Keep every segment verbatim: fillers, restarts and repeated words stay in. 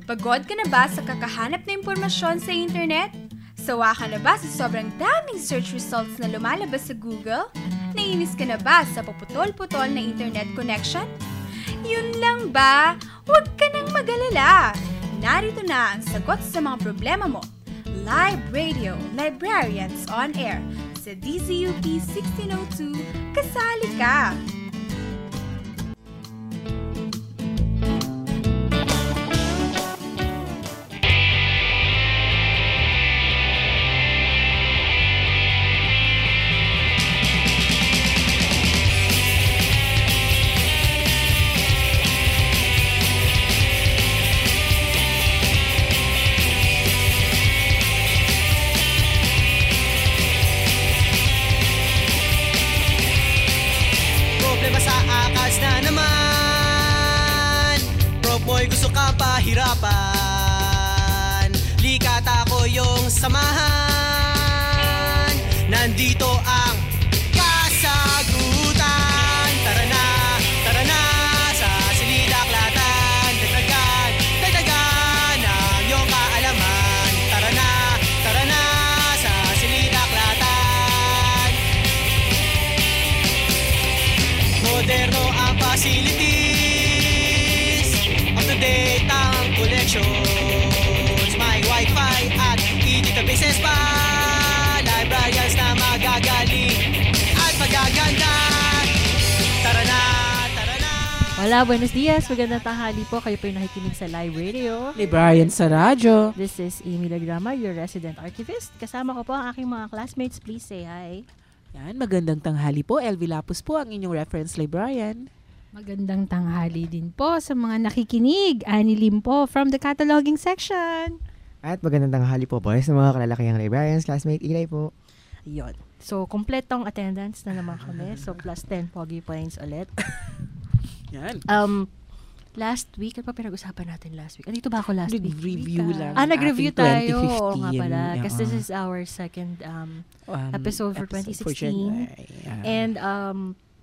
Pagod ka na ba sa kakahanap na impormasyon sa internet? Sawa ka na ba sa sobrang daming search results na lumalabas sa Google? Nainis ka na ba sa paputol-putol na internet connection? Yun lang ba? Huwag ka nang mag-alala! Narito na ang sagot sa mga problema mo. Live Radio Librarians on Air sa D Z U P sixteen oh two, kasali ka! Hirapan, likata ko yung samahan. Nandito ang kasagutan. Tara na, tara na sa Silid-Aklatan. Dagdagan, dagdagan ang iyong kaalaman. Tara na, tara na sa Silid-Aklatan. Moderno ang facilities, up-to-date ang collections, may wifi at e-databases pa. Librarians na magagaling at magaganda. Tara na, tara na. Hola, buenos dias. Magandang tanghali po. Kayo po yung nakikinig sa Live Radio Librarians sa radyo. This is Amy Lagrama, your resident archivist. Kasama ko po ang aking mga classmates. Please say hi. Yan, magandang tanghali po. L V Lapus po ang inyong reference librarian. Magandang tanghali din po sa mga nakikinig. Annie Lim po from the cataloging section. At magandang tanghali po po sa mga kalalakihang librarians, classmate Ilay po. Ayun. So, kompletong attendance na naman kami. So, plus ten pogi points ulit. Yan. Um, last week, ano pa pinag-usapan natin last week? Andito ba ako last week? Nag-review lang. Ah, nag-review ating tayo. twenty Oo fifteen. nga pala. Kasi Uh-huh. this is our second um, Um, episode for twenty sixteen. For yeah. And, um,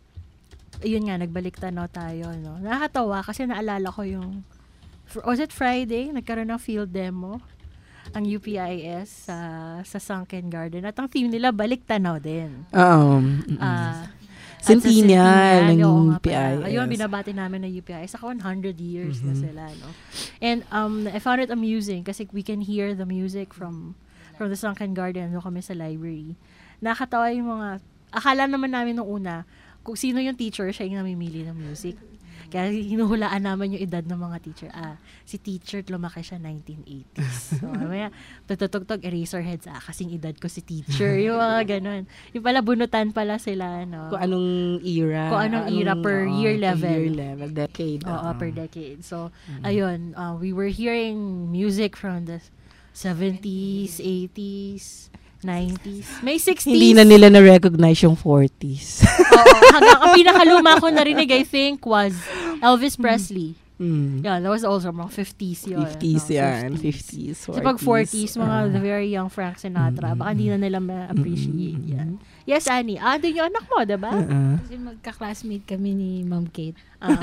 yun nga, nagbalik tanaw tayo, no? Nakakatawa kasi naalala ko yung, was it Friday? Nagkaroon ng field demo ang U P I S sa sa Sunken Garden. At ang theme nila, balik tanaw din. Um, Ah, Centennial ng oo nga U P I pala. S. Ayun, binabati namin ng U P I S. Saka one hundred years Mm-hmm. na sila, no? And um, I found it amusing kasi we can hear the music from from the Sunken Garden, no, kami sa library. Nakakatawa yung mga, akala naman namin nung una, kung sino yung teacher, siya yung namimili ng music. Kaya hinuhulaan naman yung edad ng mga teacher. Ah, si teacher, lumaki siya nineteen eighties. So, mamaya, tututugtog, Eraserheads, ah, kasing edad ko si teacher. Yung mga ganun. Yung pala, bunutan pala sila, no? Kung anong era. Kung anong era per uh, year level. Per year level, decade. Oo, uh-huh. per decade. So, Mm-hmm. ayun, uh, we were hearing music from the seventies, eighties, nineties. May sixties. Hindi na nila na-recognize yung forties. Oo, hanggang ang pinakaluma ko narinig, I think, was Elvis Presley. Mm. Yeah, that was also mga fifties yun. fifties no? yan. fifties, Kasi pag forties, mga uh, the very young Frank Sinatra, baka hindi na nila ma-appreciate Mm-mm. yan. Yes, Annie. Ah, din yung anak mo, diba? uh-uh. Kasi magka-classmate kami ni Ma'am Kate. Ah,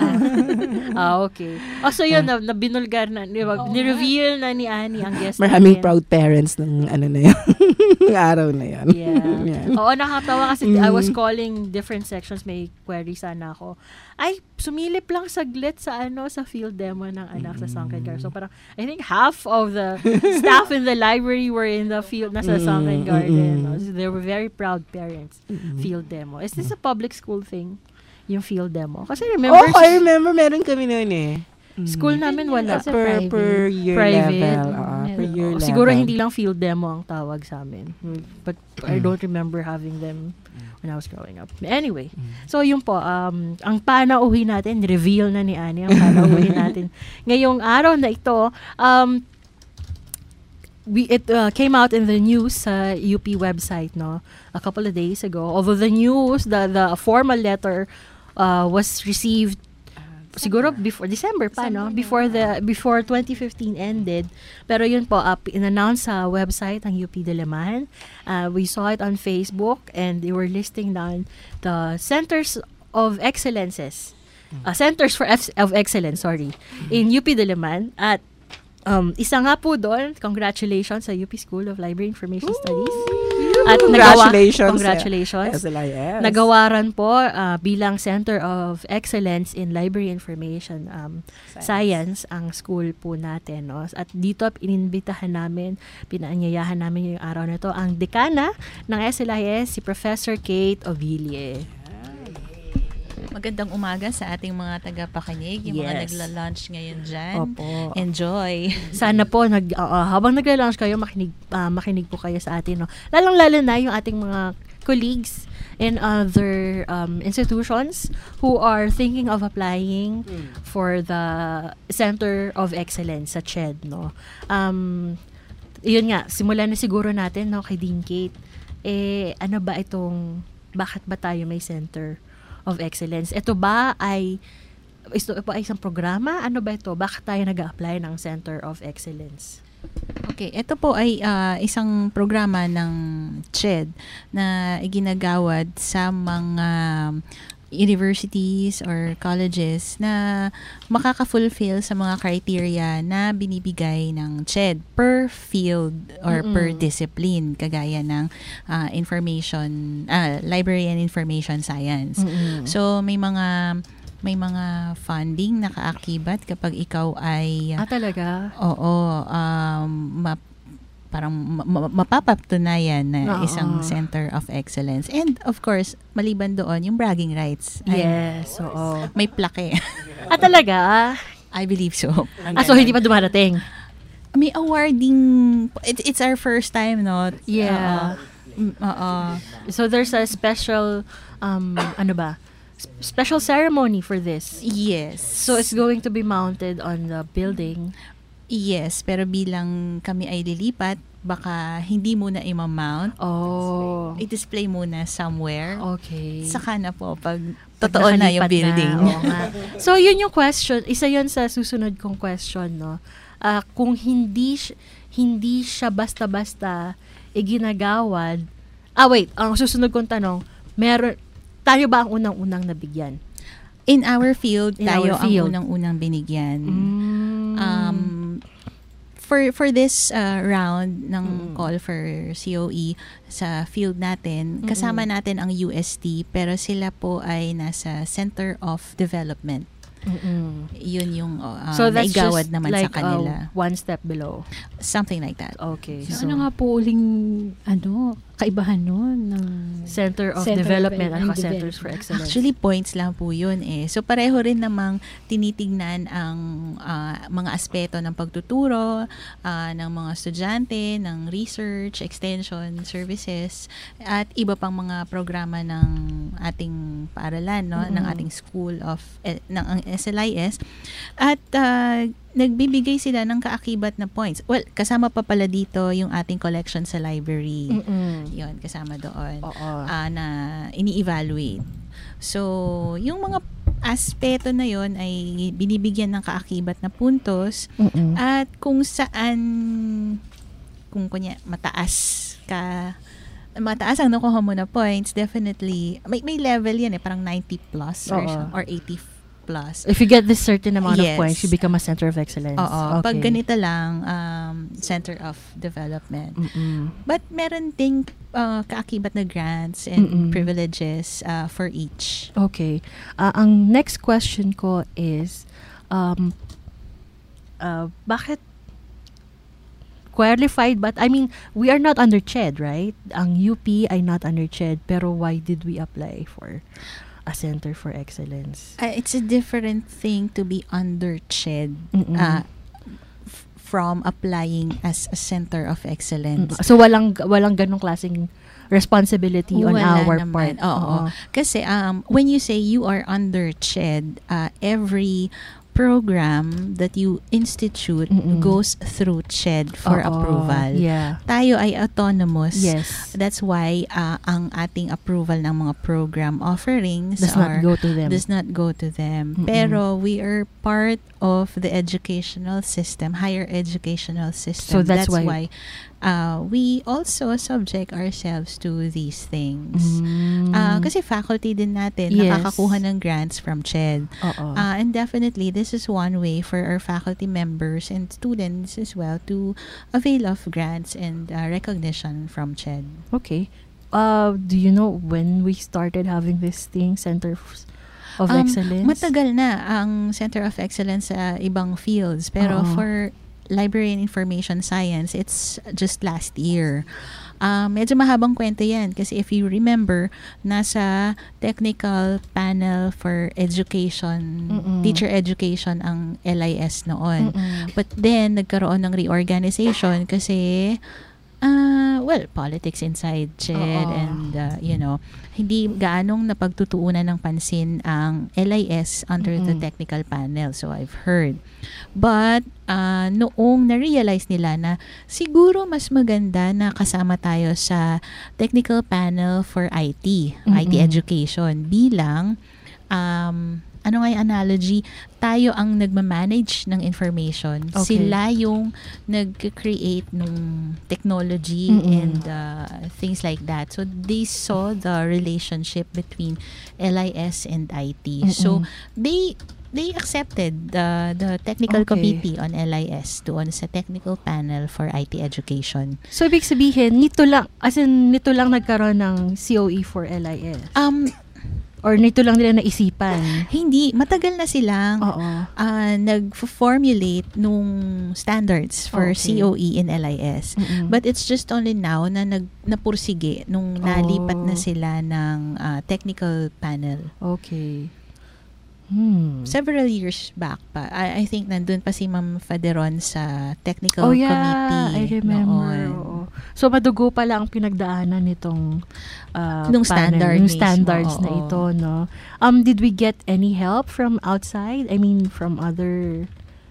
ah, okay. Oh, so yun, na, na binulgar na, di ba? Oo. Ni-reveal na ni Annie ang guest Maraming natin. proud parents ng ano na yun. Ng araw na yun. Yeah. Yan. Oo, nakatawa kasi Mm. I was calling different sections, may query sana ako. Ay, sumilip lang saglit sa ano sa field demo ng anak sa Sunken Garden. So parang, I think half of the staff in the library were in the field, nasa Mm, Sunken Garden. mm, No? So they were very proud parents. Mm-mm. Field demo. Is this a public school thing? Yung field demo? Kasi remember, Oh, I remember meron kami noon eh. school namin wala. Sa per, private. per year Private. level. Uh, per Meron. year Oh, level. siguro hindi lang field demo ang tawag sa amin. But I don't remember having them when I was growing up. Anyway, so yun po, um, ang panauhin natin, reveal na ni Annie, ang panauhin natin. Ngayong araw na ito, um, we it uh, came out in the news sa U P website, no, a couple of days ago. Although the news, the the formal letter uh, was received siguro before December pa, no? Before the before twenty fifteen ended. Pero yun po, uh, in-announce sa website ng U P Diliman. Uh, we saw it on Facebook and they were listing down the centers of excellences. Uh, centers for F- of excellence, sorry, in U P Diliman. At Um, isa nga po doon, congratulations sa U P School of Library Information Studies. At Congratulations. Nagawa, congratulations. S L I S. Nagawaran po uh, bilang Center of Excellence in Library Information um, Science. Science ang school po natin. No? At dito, ininbitahan namin, pinaanyayahan namin yung araw na ito, ang dekana ng S L I S, si Professor Kate Oville. Magandang umaga sa ating mga tagapakinig, yung mga Yes. nagla-lunch ngayon dyan. Opo. Enjoy. Sana po, nag, uh, habang nagla-lunch kayo, makinig, uh, makinig po kayo sa atin. No? Lalong-lalo na yung ating mga colleagues in other um, institutions who are thinking of applying for the Center of Excellence sa C H E D. No? Um, yun nga, simulan na siguro natin no, kay Dean Kate. Eh, ano ba itong, bakit ba tayo may Center of Excellence? Ito ba ay ito ba ay isang programa? Ano ba ito? Bakit tayo nag-a-apply ng Center of Excellence? Okay, ito po ay ah, isang programa ng C H E D na iginagawad sa mga universities or colleges na makaka-fulfill sa mga criteria na binibigay ng C H E D per field or Mm-mm. per discipline, kagaya ng ah, information, ah, library and information science. Mm-mm. So may mga may mga funding na kaakibat kapag ikaw ay Ah, talaga? oo, um, ma- parang ma- ma- mapapatunayan na Oo. isang Center of Excellence. And of course, maliban doon, yung bragging rights. Ay, Yes, oo. may plaque. Ah, talaga? I believe so. Ah, so hindi pa dumarating? May awarding, it, it's our first time, no? Yeah. Oo. Mm, Oo. So there's a special, um, ano ba? S- special ceremony for this. Yes. So it's going to be mounted on the building. Yes, pero bilang kami ay lilipat, baka hindi muna i-mount. Oh. I-display muna somewhere. Okay. Saka na po, pag Pag totoo na yung nakalipat building. Na, oo nga. So, yun yung question. Isa yun sa susunod kong question, no? Ah, kung hindi, si- hindi siya basta-basta iginagawad, ah, wait, ang susunod kong tanong, meron, tayo ba ang unang-unang nabigyan? In our field, In tayo our field. ang unang-unang binigyan. Mm. Um, for for this uh, round ng Mm. call for C O E sa field natin, kasama natin ang U S T, pero sila po ay nasa Center of Development. Mm-mm. Yun yung uh, So that's naigawad just naman like sa kanila. uh, one step below. Something like that. Okay. So, So, ano nga po uling, ano, kaibahan nun ng Center of Center of Development and at Centers for Development. Excellence. Actually, points lang po yun eh. So, pareho rin namang tinitignan ang ah, mga aspeto ng pagtuturo, ah, ng mga estudyante, ng research, extension, services, at iba pang mga programa ng ating paaralan, no? Ng Mm-mm. ating school of, eh, ng ang S L I S. At ah, nagbibigay sila ng kaakibat na points. Well, kasama pa pala dito yung ating collection sa library. Mm-mm. Yun, kasama doon Oo. ah, na ini-evaluate. So, yung mga aspeto na yon ay binibigyan ng kaakibat na puntos Mm-mm. at kung saan, kung kunya mataas ka, mataas ang nakuha mo na points, definitely, may, may level yan eh, parang ninety plus or, Oo. or eighty plus. If you get this certain amount Yes. of points, you become a Center of Excellence. Oo. Okay. Pag ganito lang, um, Center of Development. Mm-mm. But meron ding uh, kaakibat na grants and Mm-mm. privileges uh, for each. Okay. Ah, ang next question ko is, um, uh, bakit qualified, but I mean, we are not under C H E D, right? Ang U P ay not under C H E D, pero why did we apply for a Center for Excellence? Uh, it's a different thing to be under C H E D Mm-mm. uh, f- from applying as a Center of Excellence. Mm, So walang walang ganong klaseng responsibility on Wala our naman. part. Oo. Kasi um, when you say you are under C H E D, uh, every program that you institute Mm-mm. goes through C H E D for Oo. approval. Yeah. Tayo ay autonomous. Yes. That's why uh, ang ating approval ng mga program offerings Does are not go to them. does not go to them. Mm-mm. Pero we are part of the educational system, higher educational system. So that's why- uh, we also subject ourselves to these things. Mm. Uh, kasi faculty din natin, Yes. nakakakuha ng grants from C H E D. Oo. Uh, and definitely, this is one way for our faculty members and students as well to avail of grants and uh, recognition from C H E D. Okay. Uh, do you know when we started having this thing, Center of of Um, Excellence? Matagal na ang Center of Excellence sa ibang fields. Pero Oo. for Library and Information Science, it's just last year. Um, medyo mahabang kwento yan kasi if you remember, nasa technical panel for education, Mm-mm. teacher education ang L I S noon. Mm-mm. But then, nagkaroon ng reorganization kasi, uh, well, politics inside C H E D Oo. and, uh, you know, hindi gaanong napagtutuunan ng pansin ang L I S under the Mm-mm. technical panel. So, I've heard. But, uh, noong na-realize nila na siguro mas maganda na kasama tayo sa technical panel for I T, I T Mm-mm. education, bilang, um, ano nga yung analogy? Tayo ang nagmamanage ng information. Okay. Sila yung nag-create ng technology Mm-mm. and uh, things like that. So, they saw the relationship between L I S and I T. So, Mm-mm. they they accepted the the technical Okay. committee on L I S doon sa technical panel for I T education. So, ibig sabihin, nito lang, as in, nito lang nagkaroon ng C O E for L I S? Um, Or nito lang nila naisipan? hindi, matagal na silang Oo. uh, nag-formulate nung standards for Okay. C O E in L I S. Mm-mm. But it's just only now na nag napursige nung nalipat na Oh. sila ng uh, technical panel. Okay. Hmm. Several years back pa. I, I think nandun pa si Ma'am Faderon sa technical Oh yeah, committee. I remember. noon. Oo. So, madugo pala ang pinagdaanan nitong uh, Nung panel, standard nung mismo, standards na oo. ito, no? Um, did we get any help from outside? I mean, from other,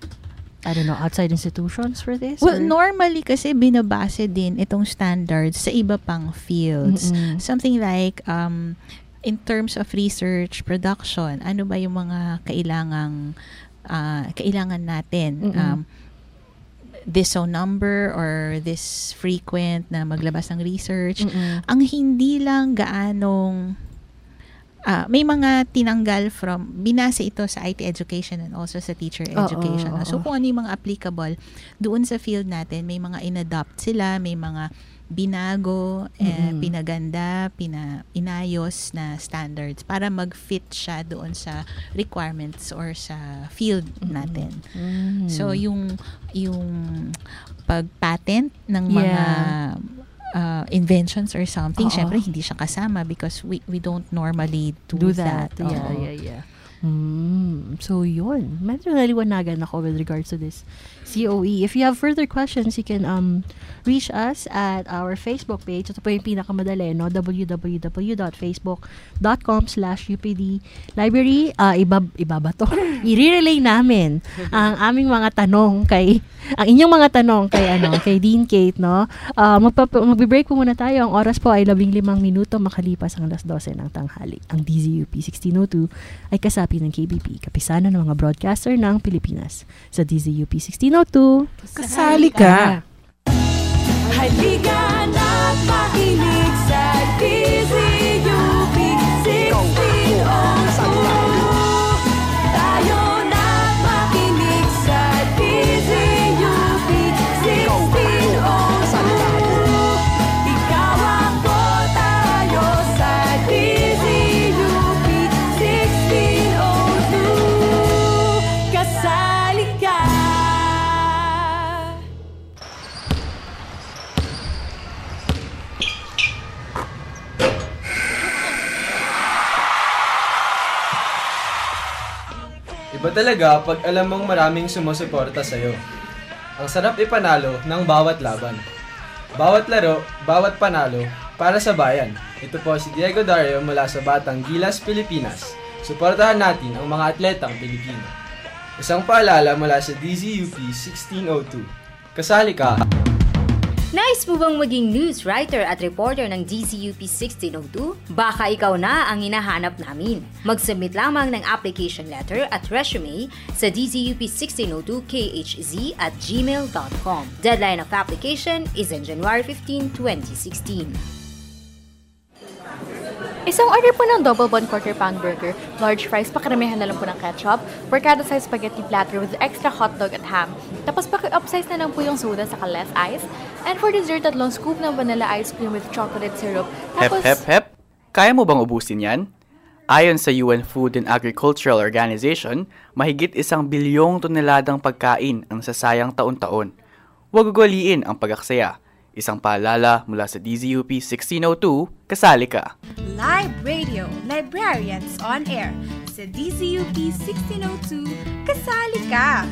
I don't know, outside institutions for this? Well, or? normally kasi binabase din itong standards sa iba pang fields. Mm-mm. Something like, um, in terms of research, production, ano ba yung mga kailangang, uh, kailangan natin? Mm-mm. Um, this so number or this frequent na maglabas ng research. Mm-mm. Ang hindi lang gaanong, ah, may mga tinanggal from, binase ito sa I T education and also sa teacher Oo, education. oo. So, kung ano yung mga applicable, doon sa field natin, may mga inadopt sila, may mga binago, eh, Mm-mm. pinaganda, pina, inayos na standards para mag-fit siya doon sa requirements or sa field natin. Mm. So, yung, yung pag-patent ng mga Yeah. uh, inventions or something, Oo. syempre hindi siya kasama because we we don't normally do, do that. Yeah, Oo. yeah, yeah. Hmm. So, yun. Medyo naliwanagan ako with regards to this C O E. If you have further questions, you can um reach us at our Facebook page. Ito po yung pinakamadali, no? w w w dot facebook dot com slash u p d library. Uh, iba, iba ba to? I-relay namin ang aming mga tanong kay, ang inyong mga tanong kay, ano, kay Dean Kate, no? Uh, magpa- magbe-break po muna tayo. Ang oras po ay labing limang minuto makalipas ang alas dose ng tanghali. Ang D Z U P sixteen oh two ay kasapi ng K B P, kapisanan ng mga broadcaster ng Pilipinas. Sa D Z U P sixteen oh two, Kasali ka! Halika na't makinig sa D Z U P sixteen oh two. Tayo na't makinig sa D Z U P sixteen oh two. Ikaw ako, tayo sa D Z U P sixteen oh two. Kasali ka! Iba talaga pag alam mong maraming sumusuporta sa'yo. Ang sarap ipanalo ng bawat laban. Bawat laro, bawat panalo, para sa bayan. Ito po si Diego Dario mula sa Batang Gilas, Pilipinas. Suportahan natin ang mga atletang Pilipino. Isang paalala mula sa D Z U P sixteen oh two. Kasali ka! Nais mo bang maging news writer at reporter ng D Z U P sixteen oh two? Baka ikaw na ang hinahanap namin. Mag-submit lamang ng application letter at resume sa d z u p sixteen oh two k h z at gmail dot com. Deadline of application is on January fifteenth, twenty sixteen. Isang order po ng double bun quarter pound burger, large fries, pakaramihan na lang po ng ketchup, barkada size spaghetti platter with extra hotdog at ham. Tapos paki-upsize na lang po yung soda sa less ice. And for dessert, tatlong scoop ng vanilla ice cream with chocolate syrup. Tapos, Hep, hep, hep. Kaya mo bang ubusin yan? Ayon sa U N Food and Agricultural Organization, mahigit isang bilyong toneladang pagkain ang sasayang taon-taon. Huwag ugaliin ang pag-aksaya. Isang paalala mula sa D Z U P sixteen oh two, kasali ka. Live Radio, Librarians on Air. Sa D Z U P sixteen oh two, kasali ka!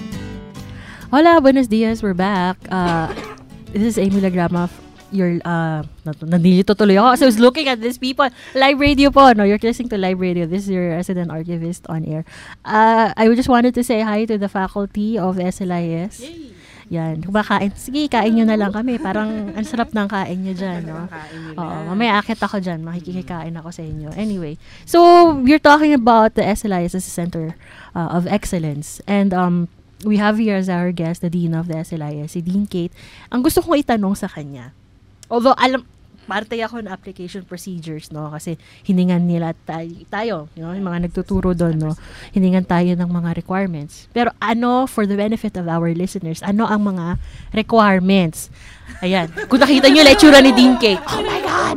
Hola, buenos dias, we're back. Uh, this is Amy Lagrama. Your, uh, nandito tuloy ako kasi I was looking at these people. Live Radio po, no? You're listening to Live Radio. This is your resident archivist on air. Uh, I just wanted to say hi to the faculty of S L I S. Yay! Yan. Kumakain. Sige, kain nyo na lang kami. Parang ang sarap ng kain nyo dyan, no? Oo, mamaya akit ako dyan. Makikikain ako sa inyo. Anyway. So, we're talking about the S L I S as a Center uh, of Excellence. And um, we have here as our guest, the Dean of the S L I S, si Dean Kate. Ang gusto kong itanong sa kanya, although alam, parte ako ng application procedures, no? Kasi hiningan nila tayo, tayo you know, yung mga nagtuturo doon, no? Hiningan tayo ng mga requirements. Pero ano, for the benefit of our listeners, ano ang mga requirements? Ayan. Kung nakita nyo, lecture ni Dean Kate. Oh my God!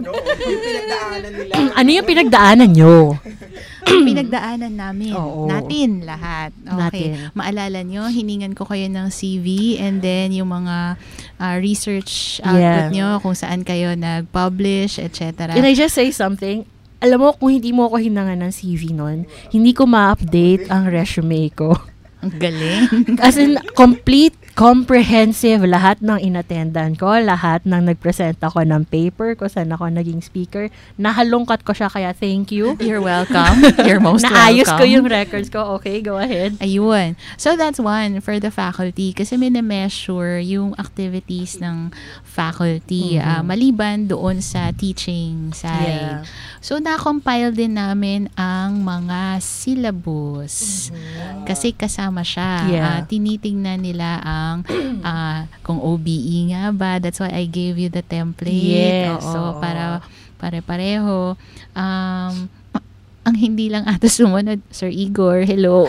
Ano yung pinagdaanan nyo? Pinagdaanan namin. Oo. Natin lahat. Okay. Natin. Maalala nyo, hiningan ko kayo ng C V and then yung mga uh, research Yeah. output nyo, kung saan kayo nag-publish, et cetera. Can I just say something? Alam mo, kung hindi mo ako hinangan ng C V nun, hindi ko ma-update ang resume ko. Ang galing. As in, complete, comprehensive, lahat ng inattendan ko, lahat ng nag-present ako ng paper, kung saan ako naging speaker. Nahalungkat ko siya, kaya thank you. You're welcome. You're most Naayos welcome. ko yung records ko. Okay, go ahead. Ayun. So, that's one for the faculty kasi minimeasure yung activities ng faculty Mhm. uh, maliban doon sa teaching side. Yeah. So, na-compile din namin ang mga syllabus. Kasi kasama siya. Yeah. Ah, tinitingnan nila ang ah, kung O B E nga ba. That's why I gave you the template. Yes, Oo, oo. para pare-pareho. Um, ang hindi lang ata sumunod, Sir Igor, hello.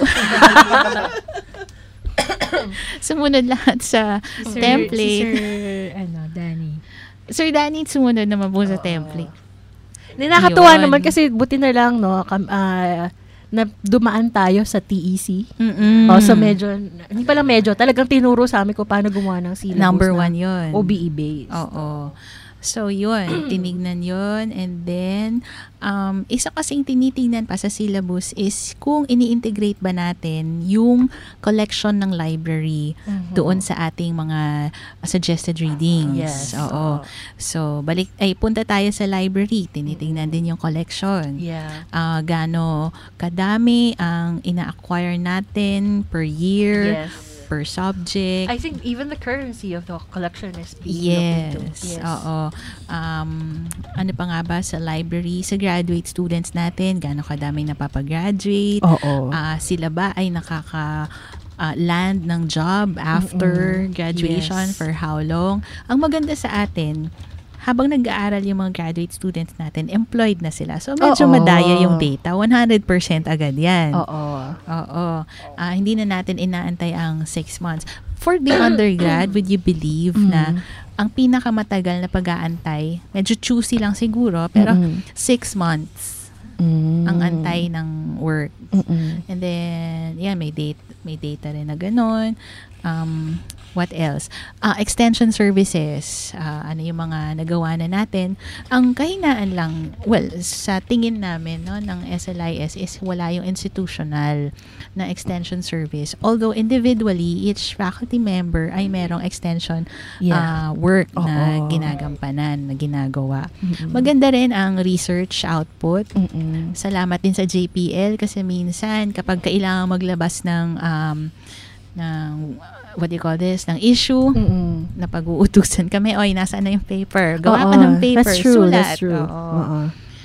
Sumunod lahat sa Sir, template. Si Sir, ano, Danny. Sir Danny, sumunod naman po sa template. Hindi, nakakatuwa Yun. naman kasi buti na lang, no, kam, ah, na dumaan tayo sa T E C. Mm-mm. Oh, so medyo, hindi pala medyo, talagang tinuro sa amin ko paano gumawa ng syllabus Number na one yun. O B E based. Oo. So, yun. Tinignan yun. And then, um, isa kasing tinitingnan pa sa syllabus is kung ini-integrate ba natin yung collection ng library Mhm. doon sa ating mga suggested readings. Yes. Oo. So, balik, ay, punta tayo sa library. Tinitingnan din yung collection. Yeah. Ah, gaano kadami ang ina-acquire natin per year, Yes. per subject. I think even the currency of the collection is being looked into. Yes. Oo. Um, ano pa nga ba sa library, sa graduate students natin, gaano kadaming napapag-graduate? Oo. Ah, sila ba ay nakaka ah, land ng job after Mm-mm. graduation, Yes. for how long? Ang maganda sa atin, habang nag-aaral yung mga graduate students natin, employed na sila. So, medyo Oo. madaya yung data. one hundred percent agad yan. Oo. Oo. Ah, hindi na natin inaantay ang six months. For the undergrad, would you believe na ang pinakamatagal na pag-aantay, medyo choosy lang siguro, pero Mm-mm. six months Mm. ang antay ng work. Mm-mm. And then, yeah, may date, may data rin na ganun. Um, what else? Ah, extension services. Ah, ano yung mga nagawa na natin. Ang kahinaan lang, well, sa tingin namin no, ng S L I S is wala yung institutional na extension service. Although individually, each faculty member ay merong extension Yeah. ah, work na Oo. ginagampanan, na ginagawa. Mm-mm. Maganda rin ang research output. Mm-mm. Salamat din sa J P L kasi minsan kapag kailangan maglabas ng um, ng what do you call this, ng issue, Mm-mm. na pag-uutusan kami, oy, nasaan na yung paper? Gawa Oo, ka ng paper, that's true, sulat. that's true. Oo. Oo.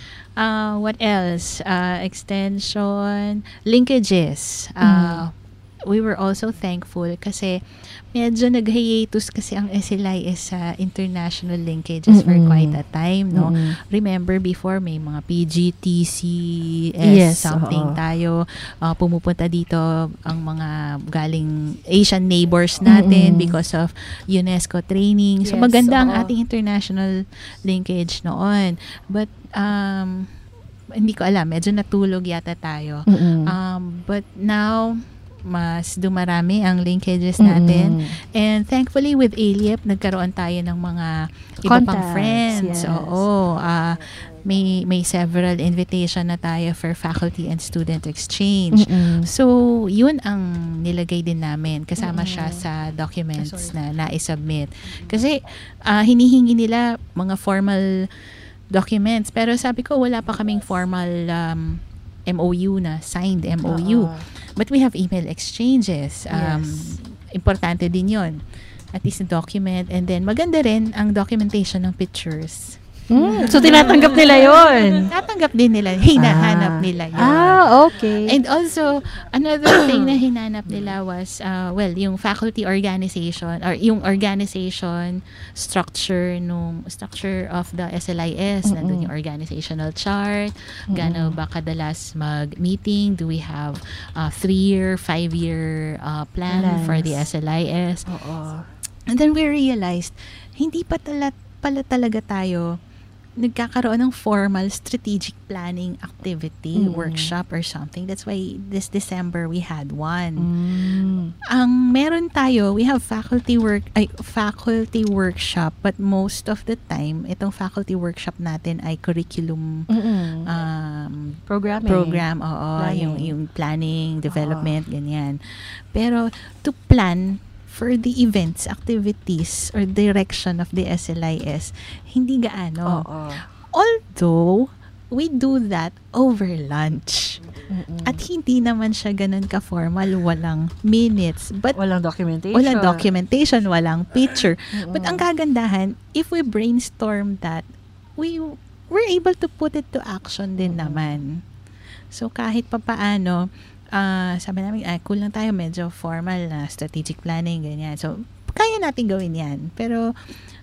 Uh, what else? Uh, extension, linkages. Uh, we were also thankful kasi medyo nag-hiatus kasi ang S L I S sa international linkages for Mm-mm. quite a time, no? Mm-mm. Remember before may mga P G T C S Yes, something oo. tayo, uh, pumupunta dito ang mga galing Asian neighbors natin Mm-mm. because of UNESCO training. So Yes, maganda ang oo. ating international linkage noon. But um hindi ko alam, medyo natulog yata tayo. Mm-mm. Um, but now, mas dumarami ang linkages natin. Mm-mm. And thankfully, with A L I E P, nagkaroon tayo ng mga iba pang Contacts, friends. yes. Oo. ah, may, may several invitation na tayo for faculty and student exchange. Mm-mm. So, yun ang nilagay din namin. Kasama Mm-mm. siya sa documents na na-submit. Kasi, ah, hinihingi nila mga formal documents. Pero sabi ko, wala pa kaming formal um, M O U na, signed M O U. Oo. But we have email exchanges. Um, Yes. Importante din yun. At least a document. And then, maganda rin ang documentation ng pictures. Mm, so, tinatanggap nila yon. Natanggap din nila. Hinahanap Ah. nila yun. Ah, okay. And also, another thing na hinanap nila was, uh, well, yung faculty organization or yung organization structure nung structure of the S L I S. Mm-mm. Nandun yung organizational chart. Gano ba kadalas mag-meeting? Do we have uh, three-year, five-year uh, plan Plans. for the S L I S? Oo. And then we realized, hindi pa tala, pala talaga tayo nagkakaroon ng formal strategic planning activity, Mm. workshop or something. That's why this December we had one. Mm. Ang meron tayo, we have faculty work ay faculty workshop, but most of the time itong faculty workshop natin ay curriculum Mm-mm. um Programming. program, oo, Planning. yung yung planning, development, ganyan. Pero to plan for the events, activities, or direction of the S L I S, hindi gaano. Oo. Although, we do that over lunch. Mm-mm. At hindi naman siya ganun ka-formal, walang minutes. But Walang documentation. walang documentation, walang picture. Mm-mm. But ang kagandahan, if we brainstorm that, we we're able to put it to action din naman. So kahit papaano, ah sabi namin, ah, cool lang tayo, medyo formal na strategic planning, ganyan. So, kaya natin gawin yan. Pero,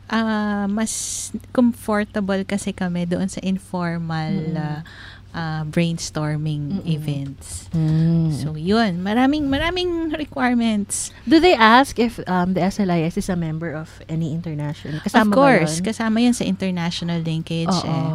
ah mas comfortable kasi kami doon sa informal ah, ah, brainstorming Mm-mm. events. Mm. So, yun. Maraming, maraming requirements. Do they ask if um, the S L I S is a member of any international? Kasama Of course, ba yun? kasama yan sa international linkage. Oo. Eh.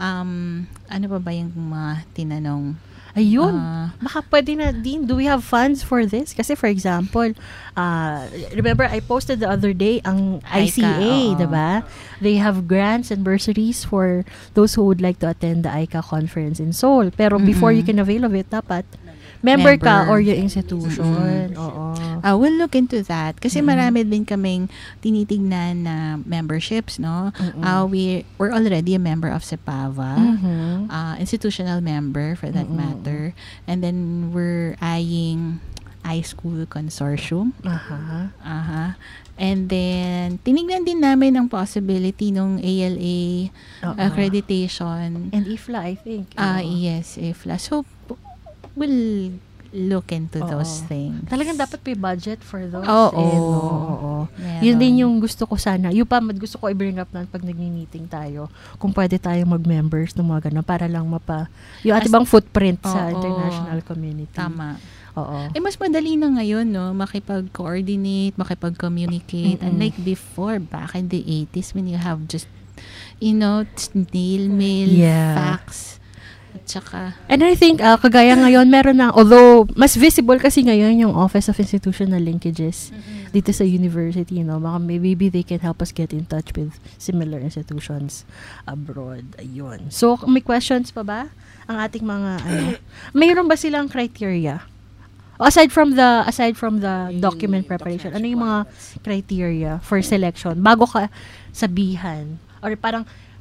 Um, ano pa ba yung mga tinanong? Ayun. Ah, Baka pwede na din. Do we have funds for this? Kasi for example, uh, remember I posted the other day ang I C A, I C A, oo. diba? They have grants and bursaries for those who would like to attend the I C A conference in Seoul. Pero before you Mm-mm. can avail of it, dapat member, ka Member. or yung institution. Mm-mm. Oo. Uh, we'll look into that. Kasi Mm-mm. marami din kaming tinitignan na memberships, no? Mm-mm. Uh, we, we're already a member of SEPAVA. Mhm. Uh, institutional member for that Mm-mm. matter. And then we're eyeing iSchool Consortium. Aha. Aha. And then, tinignan din namin ang possibility nung A L A Oo. accreditation. And I F L A, I think. Ah, Oo. yes, I F L A. So, p- we'll look into Oo. those things. Talagang dapat may budget for those. Oo. eh, no? Oo. Meron. Yun din yung gusto ko sana. Yung pa, gusto ko i-bring up na pag nagmi-meeting tayo. Kung pwede tayong mag-members ng mga ganun para lang mapa yung As- ating bang footprint sa Oo. international community. Tama. Oo. Eh, mas madali na ngayon, no? Makipag-coordinate, makipag-communicate. Mm-mm. Unlike before, back in the eighties, when you have just, you know, snail mail, Yeah. fax, at saka, And I think, uh, kagaya ngayon, meron na, although, mas visible kasi ngayon yung Office of Institutional Linkages dito sa university, you know, baka maybe they can help us get in touch with similar institutions abroad. Ayun. So, may questions pa ba? Ang ating mga, ano, mayroon ba silang criteria? O, aside from the, aside from the document preparation, ano yung mga criteria for selection? Bago ka sabihan, or parang,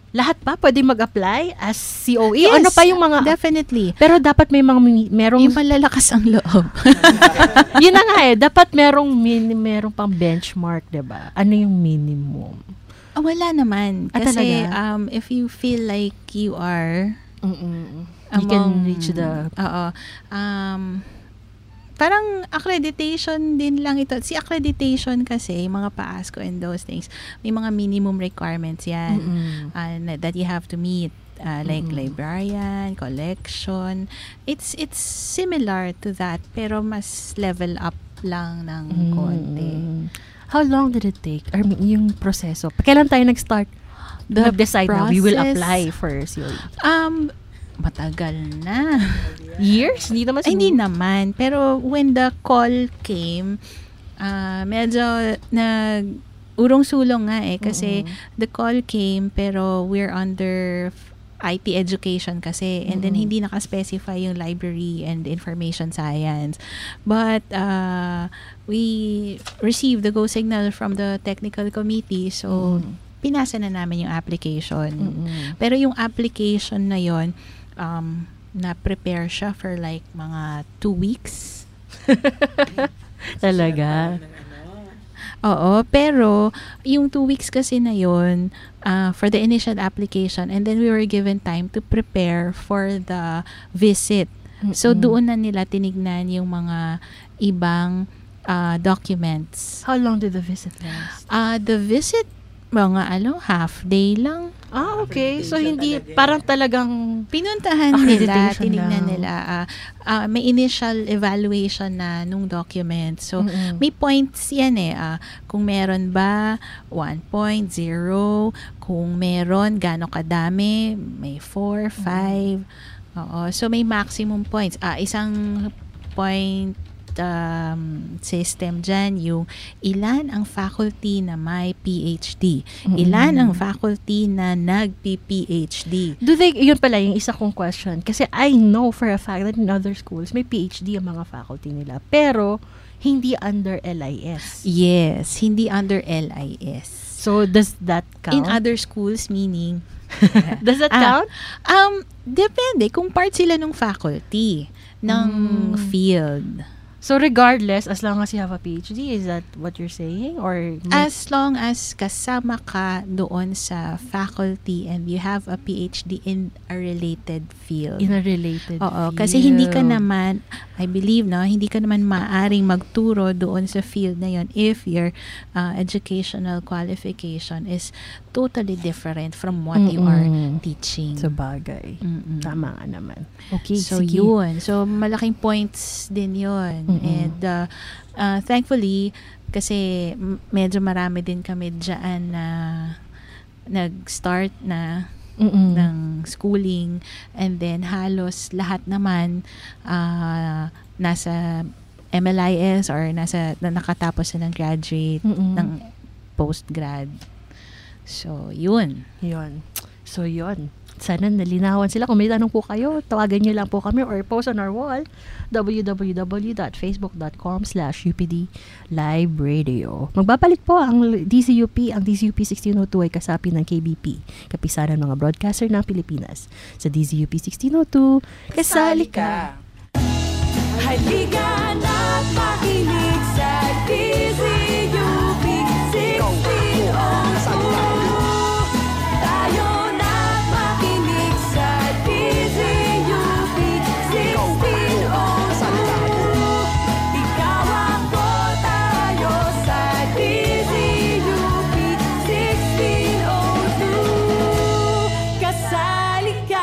lahat pa pwede mag-apply as C O E? Yes, Ano pa yung mga... definitely. Pero dapat may mga... mi- Merong... Yung malalakas ang loob. Yun na nga eh. Dapat merong, min, merong pang benchmark, diba? Ano yung minimum? Ah, wala naman. Ah, Kasi talaga? um, if you feel like you are... Mm-mm. You can reach the... Oo. Um, parang accreditation din lang ito. Si accreditation kasi, yung mga PASCO and those things, may mga minimum requirements yan uh, na- that you have to meet. Uh, like Mm-mm. librarian, collection. It's it's similar to that, pero mas level up lang ng konti. How long did it take? I mean, yung proseso. Kailan tayo nag-start? The Nag-decide na we will process- apply for C O E. Um, matagal na. Years? Hindi naman Ay, hindi naman. Pero when the call came, uh, medyo nag urong-sulong nga eh. Kasi the call came, pero we're under I T education kasi. And then, Mm. hindi naka-specify yung library and information science. But, uh, we received the go signal from the technical committee. So, pinasa na namin yung application. Mm-mm. Pero yung application na yon um, na-prepare siya for like mga two weeks. Talaga? Oo, pero yung two weeks kasi na yon uh, for the initial application, and then we were given time to prepare for the visit. So, Mm-mm. doon na nila tinignan yung mga ibang uh, documents. How long did the visit last? Uh, the visit, mga ano, half day lang. Ah, okay. So, hindi, parang talagang pinuntahan nila, accreditation tinignan lang. nila. ah, ah, may initial evaluation na nung document. So, Mm-mm. may points yan eh. ah, kung meron ba, one point zero. Kung meron, gaano kadami, may four, five. Oo. So, may maximum points. Ah, isang point um, system dyan, yung ilan ang faculty na may P H D. Ilan ang faculty na nag-P P H D. Do they, yun pala yung isa kong question. Kasi I know for a fact that in other schools, may P H D ang mga faculty nila. Pero, hindi under L I S. Yes, hindi under L I S. So, does that count? In other schools, meaning... Does that Ah, count? Um, depende kung part sila ng faculty, ng Mm. field. So, regardless, as long as you have a P H D, is that what you're saying? Or As long as kasama ka doon sa faculty and you have a P H D in a related field. in a related Oo, field? kasi hindi ka naman, I believe, no, hindi ka naman maaring magturo doon sa field na yon if your uh, educational qualification is totally different from what you are Mm-mm. teaching. Sa bagay. Mm-mm. Tama nga naman. Okay, So, sige. yun. So, malaking points din yun. Mm-mm. And, uh, uh, thankfully, kasi m- medyo marami din kami dyan na nag-start na Mm-mm. ng schooling. And then, halos lahat naman uh, nasa M L I S or nasa na nakatapos na ng graduate, Mm-mm. ng postgrad. So, yun. Yun. So, yun. Sana nalinawan sila. Kung may tanong po kayo, tawagan nyo lang po kami or post on our wall, w w w dot facebook dot com slash u p d live radio. Magbabalik po ang D C U P. Ang D C U P sixteen oh two ay kasapi ng K B P, Kapisanan mga Broadcaster ng Pilipinas. Sa D C U P sixteen oh two, kasali ka! Halika na't makinig sa D C U P sixteen oh two. Tayo na't makinig sa D C U P sixteen oh two. Ikaw ako, tayo sa D C U P sixteen oh two. Kasali ka!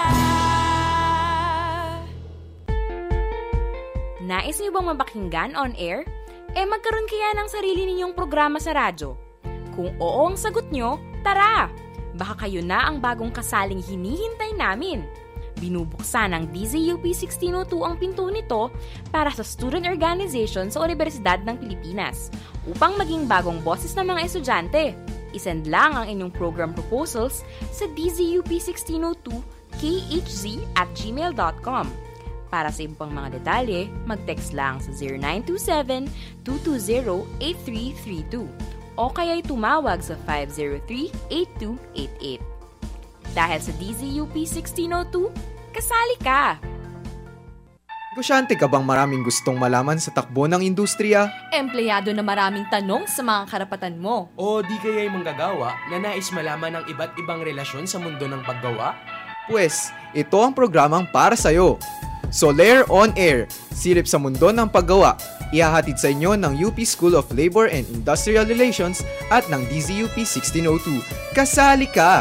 Nais niyo bang mapakinggan on air? Eh magkaroon kaya ng sarili ninyong programa sa radyo? Kung oo ang sagot nyo, tara! Baka kayo na ang bagong kasaling hinihintay namin. Binubuksan ng D Z U P sixteen oh two ang pinto nito para sa student organization sa Universidad ng Pilipinas upang maging bagong boses ng mga estudyante. Isend lang ang inyong program proposals sa d z u p sixteen oh two k h z at gmail dot com. Para sa ibang mga detalye, mag-text lang sa zero nine two seven, two two zero, eight three three two o kaya'y tumawag sa five zero three, eight two eight eight. Dahil sa D Z U P sixteen oh two, kasali ka! Negosyante ka bang maraming gustong malaman sa takbo ng industriya? Empleyado na maraming tanong sa mga karapatan mo. O di kaya'y manggagawa na nais malaman ng iba't ibang relasyon sa mundo ng paggawa? Pues, ito ang programang para sa'yo. Soler On Air, silip sa mundo ng paggawa. Ihahatid sa inyo ng U P School of Labor and Industrial Relations at ng D Z U P sixteen oh two. Kasali ka!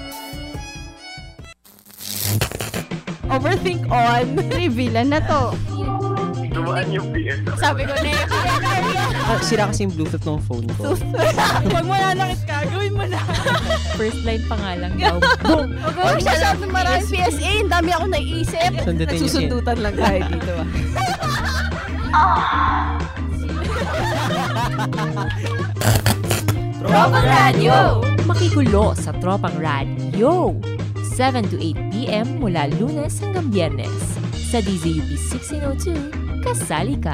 Overthink on. Revealan na to. Dumaan yung P S. Sabi ko na yun. Ah, sira kasi yung Bluetooth ng phone ko. Huwag mo nanakit ka. Gawin mo na. First line pa nga lang daw. Boom! Huwag mo masyadong maraming P S A. Ang dami akong naiisip. Nagsusundutan lang tayo dito. Tropang Radio! Makigulo sa Tropang Radio! seven to eight p.m. mula Lunes hanggang Biyernes. Sa D Z U P sixteen oh two, kasali ka!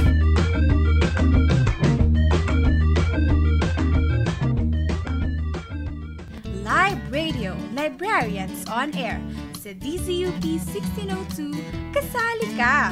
Live Radio, Librarians on Air. Sa D Z U P sixteen oh two, kasali ka!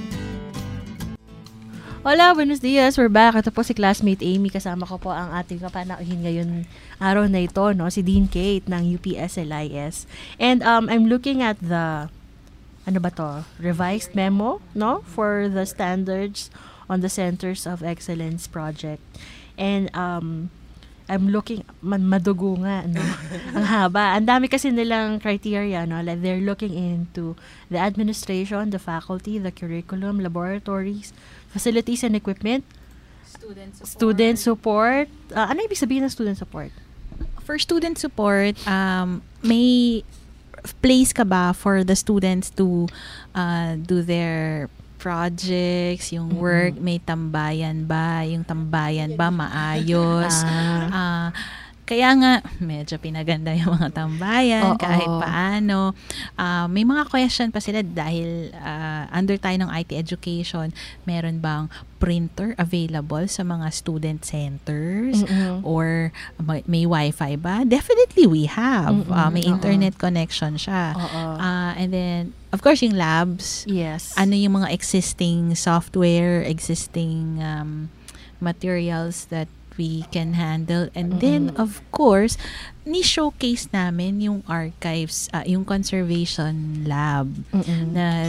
Hola, buenos dias. We're back. Ito po si classmate Amy. Kasama ko po ang ating kapanauhin ngayon araw na ito, no? Si Dean Kate ng U P S L I S. And um, I'm looking at the, ano ba to? Revised memo, no? For the standards on the Centers of Excellence project. And um, I'm looking, man, madugo nga, no? Ang haba. Ang dami kasi nilang criteria, no? Like they're looking into the administration, the faculty, the curriculum, laboratories, facilities and equipment, student support. Student support. Uh, ano ibig sabihin ng student support? For student support, um, may place ka ba for the students to uh, do their projects, yung work, mm-hmm. May tambayan ba? Yung tambayan ba maayos? Ah. Uh, kaya nga, medyo pinaganda yung mga tambayan, oh, kahit oh. paano. Uh, may mga question pa sila dahil uh, under tayo ng I T education, meron bang printer available sa mga student centers? Mm-hmm. Or may, may Wi-Fi ba? Definitely we have. Mm-hmm. Uh, may internet uh-oh. connection siya. Uh, and then, of course, yung labs. Yes. Ano yung mga existing software, existing um, materials that we can handle. And mm-hmm. then, of course, ni-showcase namin yung archives, uh, yung conservation lab mm-hmm. na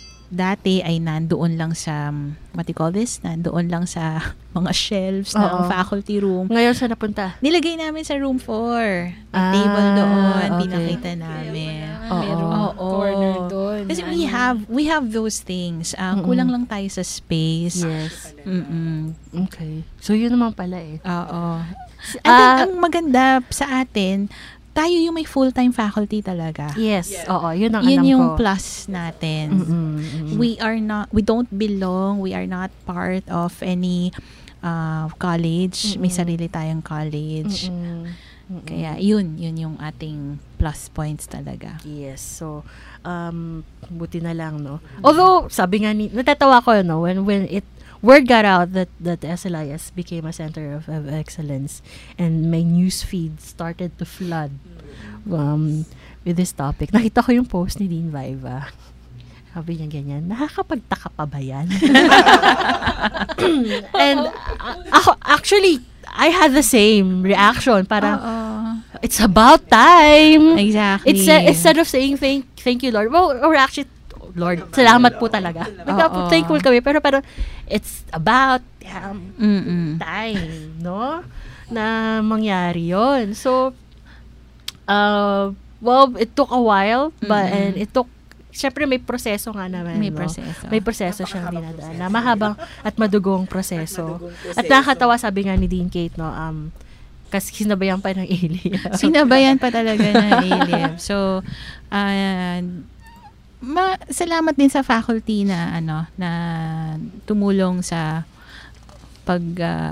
dati ay nandoon lang sa, what you call this? Nandoon lang sa mga shelves ng Uh-oh. faculty room. Ngayon, saan napunta? Nilagay namin sa room four. May ah, table doon. Okay. Pinakita namin. Merong corner doon. Kasi we have, we have those things. Uh, kulang lang tayo sa space. Yes. Mm-mm. Okay. So, yun naman pala eh. Oo. And then, uh, ang maganda sa atin, tayo yung may full-time faculty talaga. Yes. Yeah. Oo, yun ang yun alam yung ko. plus natin. Mm-mm, mm-mm. We are not, we don't belong, we are not part of any uh, college. Mm-mm. May sarili tayong college. Mm-mm. Mm-mm. Kaya yun, yun yung ating plus points talaga. Yes. So, um, buti na lang, no? Although, sabi nga ni, natatawa ko, no, when, when it, word got out that, that S L I S became a center of, of excellence and my news feed started to flood um, with this topic. Nakita ko yung post ni Dean Viva. Sabi niya ganyan, nakakapagtaka pa ba yan? And uh, ako, actually, I had the same reaction. Parang, Uh-oh. It's about time. Exactly. It's, uh, instead of saying thank, thank you, Lord. Well, or actually, Lord, salamat po talaga. Nagka-thankful kami. Pero parang, it's about um, time, no? Na mangyari yon. So, uh, well, it took a while, but mm-hmm. and it took, syempre may proseso nga naman. May no? proseso. May proseso siyang dinadaan. Na mahabang at madugong proseso. At nakakatawa, sabi nga ni Dean Kate, no, um, kasi sinabayan pa ng A L I M. Sinabayan pa talaga ng A L I M. So, uh, Ma, salamat din sa faculty na ano na tumulong sa pag uh,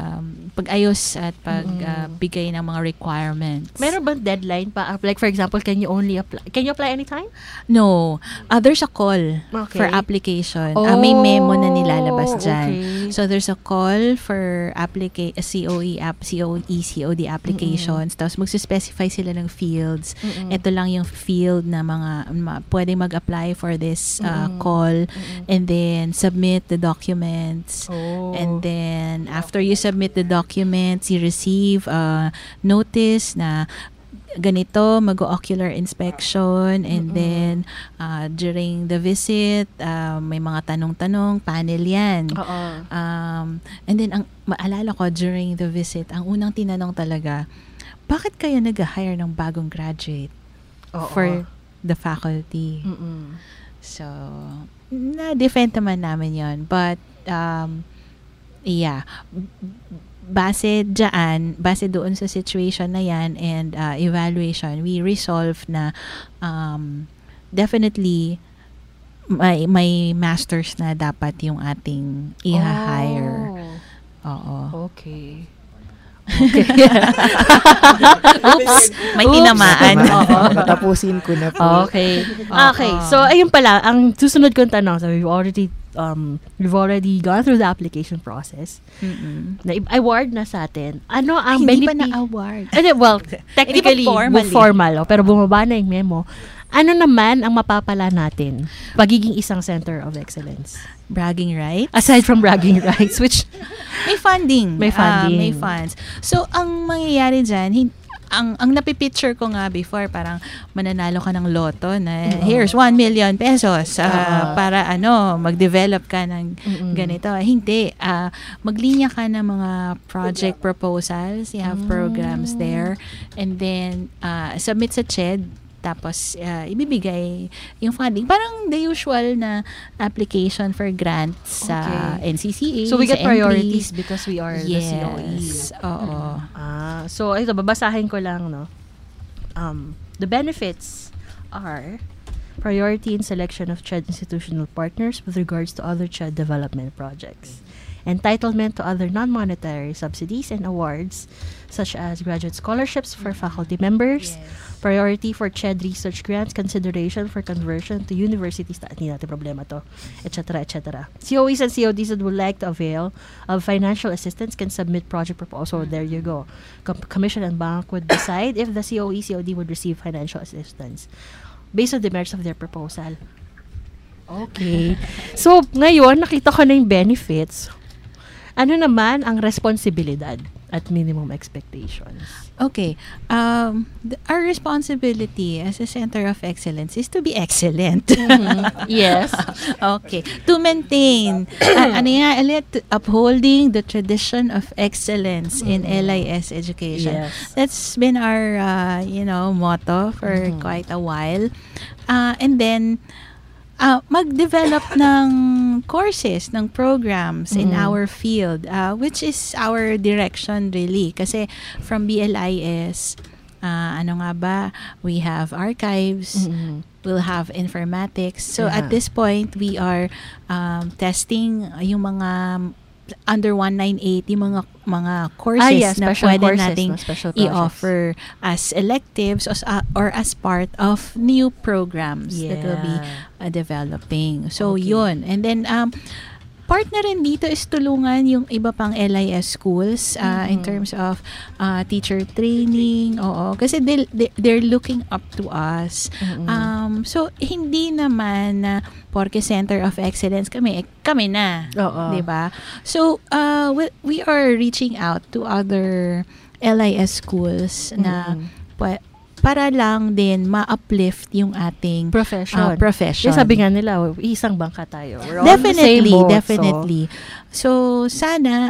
pag-ayos at pagbigay ng mga requirements. Meron bang deadline pa? Like for example, can you only apply? Can you apply anytime? No. Uh, there's a call Okay. for application. Oh, Uh, may memo na nilalabas dyan. okay. So there's a call for applica- uh, C O E app, C O E, C O D applications. Tapos magsispecify sila ng fields. Mm-mm. Ito lang yung field na mga ma- pwedeng mag-apply for this uh, Mm-mm. call. And then submit the documents. Oh. And then after you submit the documents, you receive a notice na ganito, mag-ocular inspection, and then uh, during the visit, uh, may mga tanong-tanong, panel yan. Oo. Um, and then, ang maalala ko during the visit, ang unang tinanong talaga, bakit kayo nag-hire ng bagong graduate Oo. for the faculty? Mm-mm. So, na-defend naman namin yon. But, um, yeah, base dyan, base doon sa situation na yan and uh, evaluation, we resolve na um, definitely may, may masters na dapat yung ating i-hire. Oo. Okay. Oops, may tinamaan. Oo. Tapusin ko na po. Okay. Oo. Okay. So, ayun pala, ang susunod kong tanong, so we've already um we've already gone through the application process. Mm-mm. Na-award na sa atin. Ano ang Hindi pa benefit? na-award. Ano, well, technically, Hindi pa formally. bu- formal, oh, pero bumaba na yung memo. Ano naman ang mapapala natin pagiging isang center of excellence? Bragging rights? Aside from bragging rights, which may funding. May Ah, funding. may funds. So, ang mangyayari dyan, hin- ang ang napipicture ko nga before, parang mananalo ka ng loto na here's one million pesos ah, Ah. para ano, mag-develop ka ng Mm-mm. ganito. Hindi. ah, maglinya ka ng mga project proposals. You have programs there. And then, ah, submit sa C H E D. Tapos, ah, ibibigay yung funding. Parang the usual na application for grants sa Okay. N C C A, So we sa get priorities entries. because we are Yes. the C O Es. Oo. Ah, so ito babasahin ko lang, no. Um, the benefits are priority in selection of C H E D institutional partners with regards to other C H E D development projects. Entitlement to other non-monetary subsidies and awards such as graduate scholarships for faculty members, priority for C H E D research grants, consideration for conversion to universities, na hindi natin problema to, et cetera, et cetera. C O Es and C O Ds that would like to avail of financial assistance can submit project proposal. There you go. Com- Commission and bank would decide if the C O E, C O D would receive financial assistance based on the merits of their proposal. Okay. So, ngayon, nakita ko na yung benefits. Ano naman ang responsibilidad at minimum expectations? Okay. Um, th- our responsibility as a center of excellence is to be excellent. Mhm. Yes. Okay. To maintain, uh, ano nga ulit, upholding the tradition of excellence in L I S education. Yes. That's been our, uh, you know, motto for Mhm. quite a while. Uh, and then, Uh, mag-develop ng courses, ng programs in Mhm. our field, uh, which is our direction really. Kasi from B L I S, uh, ano nga ba, we have archives, Mhm. we'll have informatics. So Yeah. at this point, we are um, testing yung mga under one ninety-eight, yung mga mga courses Ah, yeah, na special pwede courses, nating no? Special projects. i-offer as electives or, uh, or as part of new programs that will be Yeah. uh, developing. So, Okay. yun. And then, um, part na rin dito is tulungan yung iba pang L I S schools uh, in Mhm. terms of uh, teacher training. Oo. Kasi they, they, they're looking up to us. Mhm. Um, so, hindi naman na porke Center of Excellence kami, eh, kami na. Oo. Diba? So, uh, we, we are reaching out to other L I S schools na Mhm. pa- para lang din ma-uplift yung ating Profession. uh, profession. Yung sabi nga nila, isang bangka tayo. We're all in the same Definitely, boat, so- definitely. So, sana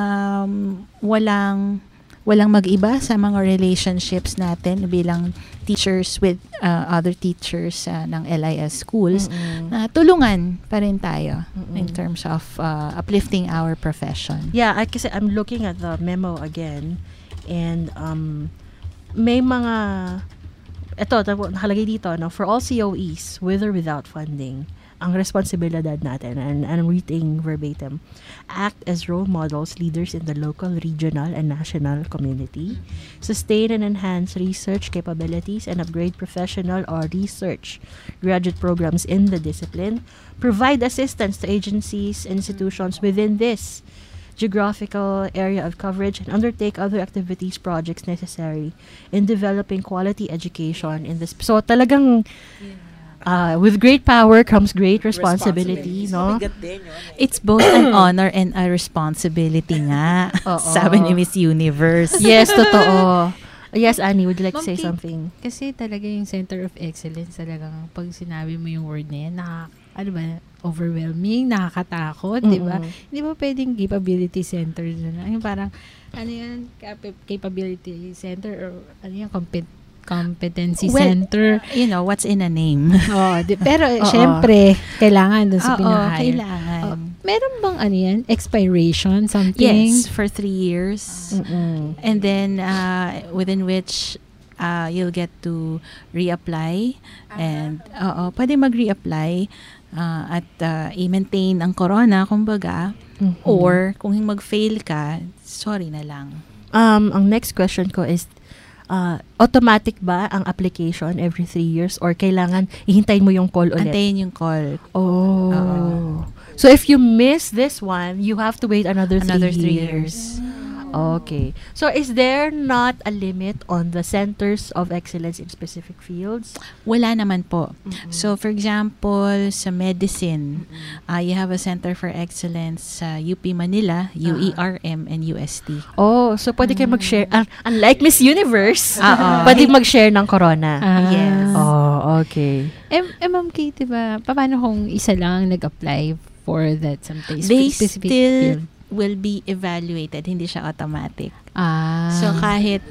um, walang walang mag-iba sa mga relationships natin bilang teachers with uh, other teachers uh, ng L I S schools. Mm-mm. Na tulungan pa rin tayo Mm-mm. in terms of uh, uplifting our profession. Yeah, I, kasi I'm looking at the memo again, and um, may mga, eto, nakalagay dito, no, for all C O Es, with or without funding, ang responsibilidad natin, and, and I'm reading verbatim, act as role models, leaders in the local, regional, and national community, sustain and enhance research capabilities, and upgrade professional or research graduate programs in the discipline, provide assistance to agencies, institutions within this geographical area of coverage, and undertake other activities, projects necessary in developing quality education in this. So talagang Uh, with great power comes great responsibility, no? It's both an honor and a responsibility nga. Sabi ni Miss Universe. Yes, totoo. Yes, Annie, would you like to say Ma'am Kate, something? Kasi talaga yung Center of Excellence, talagang pag sinabi mo yung word na yan, nakaka, ano ba, overwhelming, nakakatakot, di ba? Mm-mm. Hindi ba pwedeng capability center na lang? Yung parang, ano yan, cap- capability center or ano yan, compet- competency Well, center. You know, what's in a name? Oh, di, pero Oo. syempre, kailangan dun sa Oo, pinaka-hire. kailangan. Oh, meron bang ano yan? Expiration, something? Yes, for three years. Mm-mm. And then, uh, within which uh, you'll get to reapply. And, oo, pwede mag-reapply uh, at uh, i-maintain ang corona, kumbaga. Mhm. Or, kung mag-fail ka, sorry na lang. Um, ang next question ko is, uh, automatic ba ang application every three years or kailangan ihintayin mo yung call ulit? Antayin yung call. Oh. Oo. So if you miss this one, you have to wait another three Another three years. Okay. So is there not a limit on the centers of excellence in specific fields? Wala naman po. So, for example, sa medicine, uh, you have a Center for Excellence sa U P Manila, U E R M, and U S T. Oh, so pwede kayo mag-share. Uh, unlike Miss Universe, Oo. pwede mag-share ng corona. Ah. Yes. Oh, okay. Eh, eh Ma'am Kate, diba, paano kung isa lang nag-apply for that something They specific still field? will be evaluated. Hindi siya automatic. Ah. So, kahit,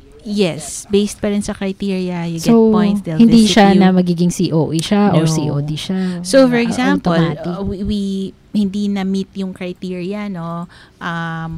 yes, based pa rin sa criteria, you get So, points, they'll hindi visit siya you. na magiging C O E siya or No. C O D siya. So, for Ah, example, automatic. uh, we, we hindi na meet yung criteria, no? Um,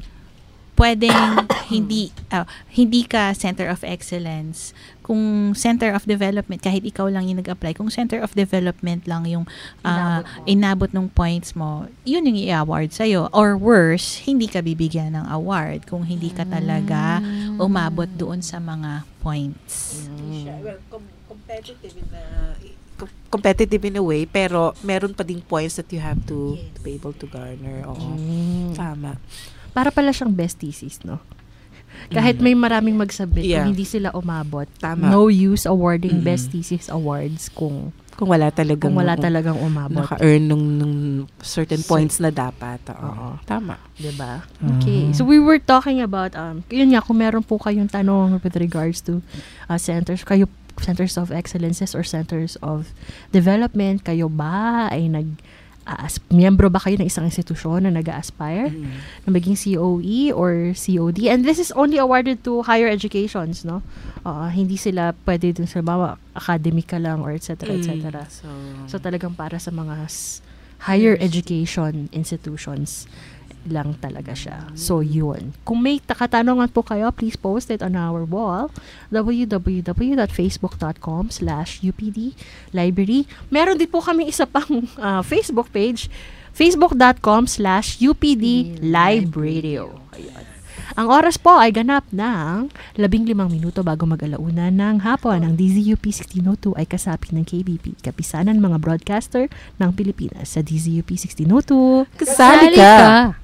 pwedeng hindi uh, hindi ka Center of Excellence. Kung Center of Development, kahit ikaw lang yung nag-apply, kung Center of Development lang yung uh, inabot ng points mo, yun yung i-award sa'yo. Or worse, hindi ka bibigyan ng award kung hindi ka talaga umabot doon sa mga points. Well, com- competitive in a com- competitive in a way, pero meron pa ding points that you have to, to be able to garner. Oo. Mm. Tama. Para pala siyang best thesis, no? Kahit may maraming magsabit, Yeah. kung hindi sila umabot, Tama. no use awarding Mm. best thesis awards kung Kung wala talagang kung wala talagang umabot. naka-earn nung, nung certain points na dapat. Oo. Oo. Tama. Diba? Okay. So we were talking about, um, yun nga, kung meron po kayong tanong with regards to uh, centers, kayo centers of excellences or centers of development, kayo ba ay nag as miyembro ba kayo ng isang institusyon na nag-aspire na maging C O E or C O D? And this is only awarded to higher educations, no? Uh, hindi sila pwede dun sa bawa academic ka lang or et cetera et cetera. Mm. So, So talagang para sa mga s- higher education institutions lang talaga siya. So yun. Kung may katanungan po kayo, please post it on our wall, w w w dot facebook dot com slash u p d library. Meron din po kami isa pang uh, Facebook page, facebook dot com slash u p d library. Ayun. Ang oras po ay ganap ng labing limang minuto bago mag-alauna ng hapon. Ang D Z U P sixteen oh two ay kasapi ng K B P, kapisanan mga broadcaster ng Pilipinas. Sa D Z U P sixteen oh two, kasali ka!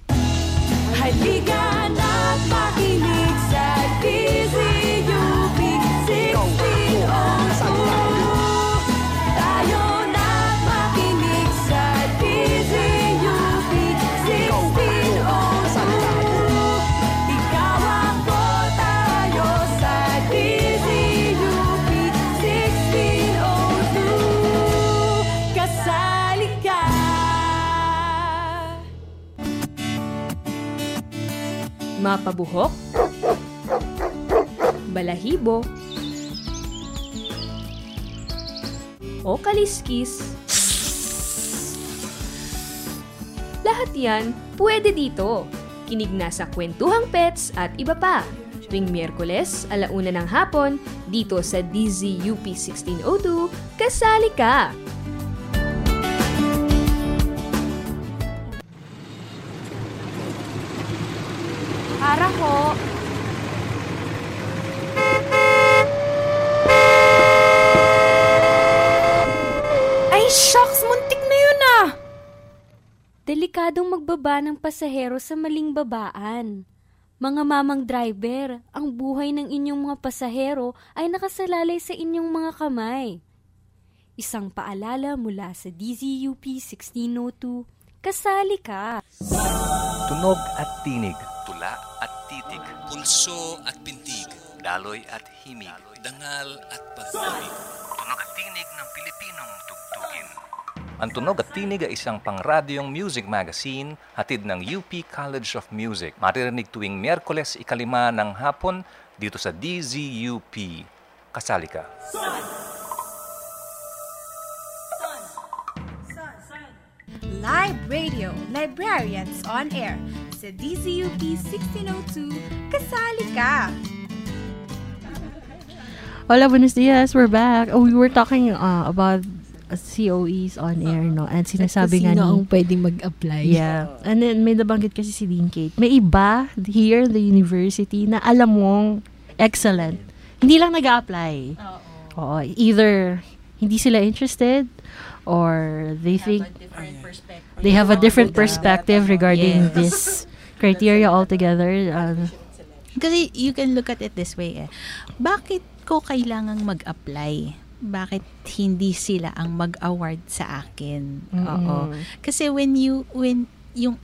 Halika na't makinig sa D Z U P sixteen oh two. Tayo na't makinig sa D Z U P sixteen oh two. Ikaw ako, tayo sa D Z U P sixteen oh two. Kasali ka! Mapabuhok, balahibo, o kaliskis. Lahat yan pwede dito. Kinig na sa Kwentuhang Pets at iba pa. Tuwing Miyerkules, alauna ng hapon, dito sa D Z U P sixteen oh two, kasali ka! delikadong magbaba ng pasahero sa maling babaan. Mga mamang driver, ang buhay ng inyong mga pasahero ay nakasalalay sa inyong mga kamay. Isang paalala mula sa D Z U P sixteen oh two, kasali ka! Tunog at tinig, tula at titig, pulso at pintig, daloy at himig, dangal at pag-ibig. Tunog at tinig ng Pilipinong tugtugin. Ang Tunog at Tinig ay isang pangradyong music magazine hatid ng U P College of Music. Maririnig tuwing Miyerkules ikalima ng hapon dito sa D Z U P. Kasali ka. Live Radio, Librarians on Air. Sa D Z U P sixteen oh two, kasali ka! Hola, buenos dias. We're back. Oh, we were talking uh, about C O Es on air, no? And sinasabi nga ni... Sino ang pwedeng mag-apply. Yeah. And then, may nabanggit kasi si Dean Kate. May iba here in the university na alam mong excellent. Hindi lang nag-a-apply. Oo. Either hindi sila interested or they think... They have a different perspective regarding Yes. this criteria altogether. Uh, Kasi you can look at it this way eh. Bakit ko kailangang mag-apply? Bakit hindi sila ang mag-award sa akin? Mm-mm. Oo. Kasi when you, when yung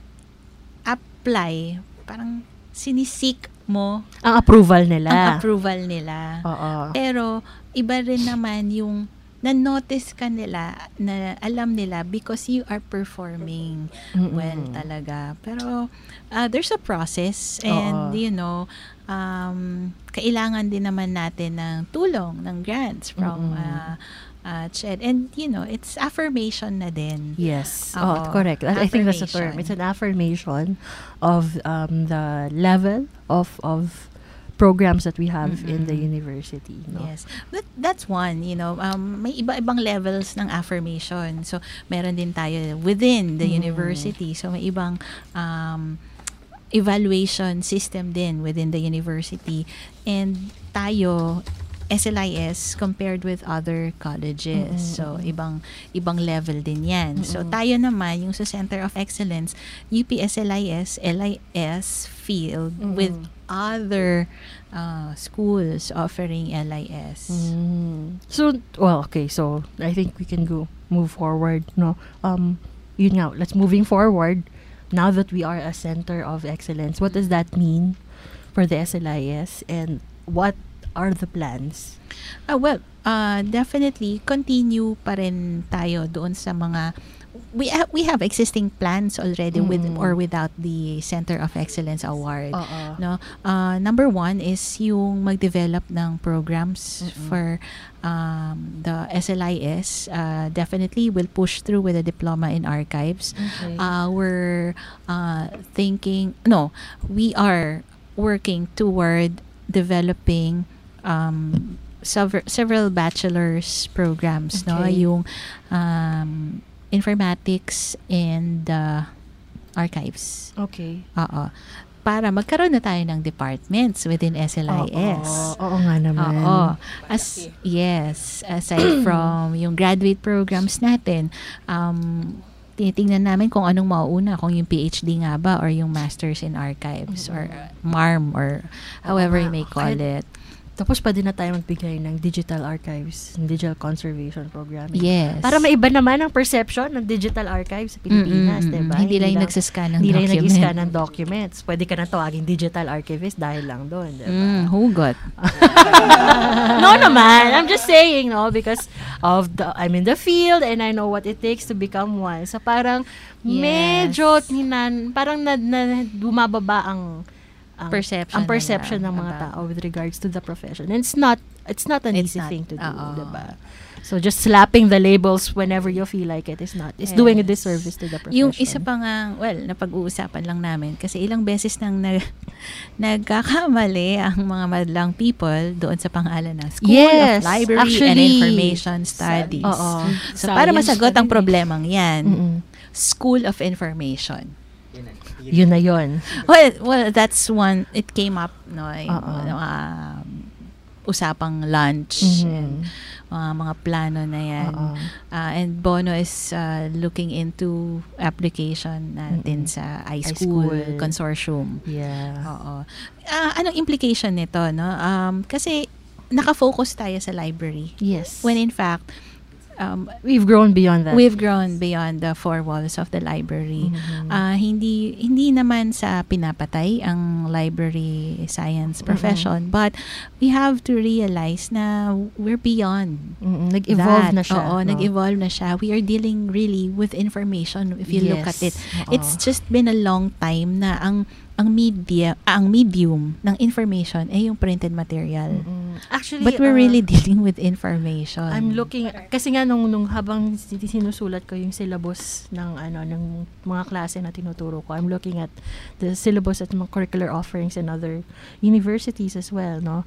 apply, parang sinisik mo ang approval nila. Ang approval nila. Oo. Pero, iba rin naman yung na-notice ka nila, na alam nila because you are performing Mm-mm. well talaga. Pero, uh, there's a process and, Oo. you know, um, kailangan din naman natin ng tulong, ng grants from uh, uh, C H E D. And, you know, it's affirmation na din. Yes. Oo. Oh, correct. I I think that's the term. Affirmation. It's an affirmation of um, the level of of programs that we have in the university. No? Yes. But that's one, you know, um, may iba-ibang levels ng affirmation. So, meron din tayo within the Mm. university. So, may ibang um, evaluation system din within the university. And tayo, S L I S compared with other colleges. Mm-mm. So, ibang ibang level din yan. So, Mm-mm. tayo naman, yung sa Center of Excellence, U P S L I S, L I S field Mm-mm. with other uh, schools offering L I S. Mm. So, well, okay. So, I think we can go move forward. No, um, yun nga. Let's moving forward. Now that we are a center of excellence, what does that mean for the S L I S, and what are the plans? Ah, well, uh, definitely continue pa rin tayo doon sa mga we ha- we have existing plans already with Mm. or without the Center of Excellence Award. Oo. No, uh, number one is yung mag-develop ng programs Mm-mm. for um, the S L I S. Uh, definitely will push through with a diploma in archives. Okay. Uh, we're uh, thinking no, we are working toward developing um, several several bachelor's programs, no, Okay. yung um, informatics and uh, archives. Okay. Oo. Para magkaroon na tayo ng departments within S L I S. Oo, oo nga naman. Oo. As, yes, aside from yung graduate programs natin, um, tinitingnan namin kung anong mauuna, kung yung P H D nga ba or yung Masters in Archives or uh, M A R M or however you may call Kahit- it. Tapos pwede na tayo magbigay ng digital archives, digital conservation program. Yes. Para maiba naman ang perception ng digital archives sa Pilipinas, Mm, mm, diba? mm. Hindi lang yung nagsascan ng hindi lang yung document. nag-scan ng documents. Pwede ka na tawagin digital archivist dahil lang doon, diba? Mm, hugot. No naman. I'm just saying, no, because of the I'm in the field and I know what it takes to become one. So parang Yes. medyo ninan, parang na, na bumababa ang ang Perception ang perception nila ng mga about- tao with regards to the profession. And it's not it's not an It's easy not. thing to do, Oo. diba? So just slapping the labels whenever you feel like it is not. It's doing a Yes. disservice to the profession. Yung isa pa nga, well, napag-uusapan lang namin kasi ilang beses nang nag, nagkakamali ang mga madlang people doon sa pangalan ng School Yes, of Library and actually. Information Studies. Oo. So, para Science masagot ang studies. problemang yan, Mm-mm. School of Information. Yun na yun. Well, well, that's one, it came up, no, yung, Oo. um, usapang lunch Mhm. and uh, mga plano na yan. Oo. Uh, and Bono is uh, looking into application natin Mm-mm. sa iSchool, iSchool. Consortium. Yeah. Oo. Uh, anong implication nito, no? Um, kasi nakafocus tayo sa library. Yes. When in fact, um, We've grown beyond that. we've grown beyond the four walls of the library. Mhm. Ah, hindi hindi naman sa pinapatay ang library science profession, but we have to realize na we're beyond. Mm-mm. Nag-evolve that. na siya, Oo, no? nag-evolve na siya. We are dealing really with information if you look at it. Yes. Oo. It's just been a long time na ang ang media, ah, ang medium ng information ay yung printed material. Actually, but we're uh, really dealing with information. I'm looking, kasi nga nung, nung habang sin- sinusulat ko yung syllabus ng ano ng mga klase na tinuturo ko, I'm looking at the syllabus at mga curricular offerings in other universities as well, no?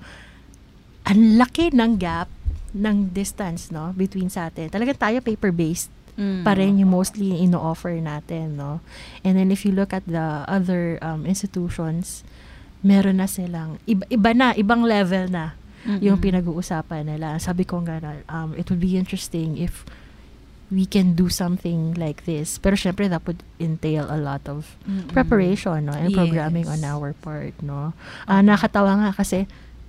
Ang laki ng gap ng distance, no, between sa atin. Talagang tayo paper-based Mm. pa rin yung mostly ino-offer natin, no? And then if you look at the other um, institutions, meron na silang, iba, iba na, ibang level na yung Mm-mm. pinag-uusapan nila. Sabi ko nga na, um, it would be interesting if we can do something like this. Pero syempre, that would entail a lot of Mm-mm. preparation, no? And programming Yes. on our part, no? Ah, nakatawa nga kasi,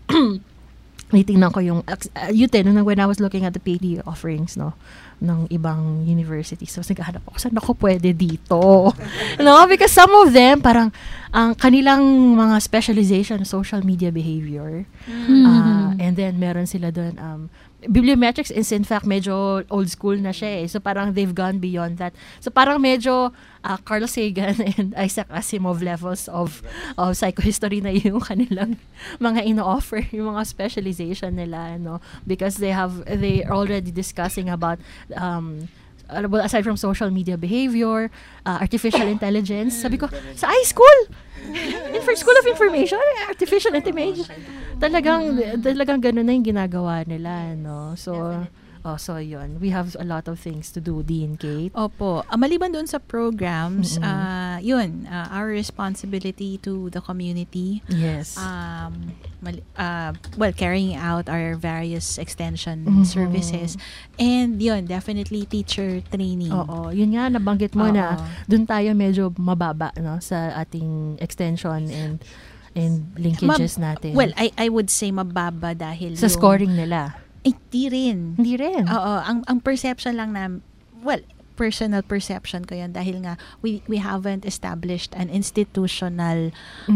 nitingnan ko yung, uh, yun din, nung when I was looking at the P D offerings, no, ng ibang universities. So, naghahanap ako, saan ako pwede dito? No? Because some of them, parang, ang kanilang mga specialization, social media behavior. Mm. Ah, and then, meron sila doon, um, bibliometrics is in fact medyo old school na siya eh. So parang they've gone beyond that. So parang medyo uh, Carl Sagan and Isaac Asimov levels of of psychohistory na yung kanilang mga ino-offer, yung mga specialization nila, no? Because they have they are already discussing about um uh, well, aside from social media behavior, uh, artificial intelligence. Sabi ko, sa iSchool! For School of Information, artificial intelligence. Talagang, talagang ganun na yung ginagawa nila, no? So, oh, so yun. We have a lot of things to do, Dean Kate. Opo. Uh, maliban doon sa programs, Mm-mm. uh, yun, uh, our responsibility to the community. Yes. Um, mali- uh, well, carrying out our various extension Mhm. services. And yun, definitely teacher training. Oo. Yun nga, nabanggit mo Oo. na doon tayo medyo mababa, no? Sa ating extension and and linkages Mab- natin. Well, I I would say mababa dahil sa yung- scoring nila. Eh, di rin. Hindi rin. Oo, ang ang perception lang na, well, personal perception ko yun dahil nga we we haven't established an institutional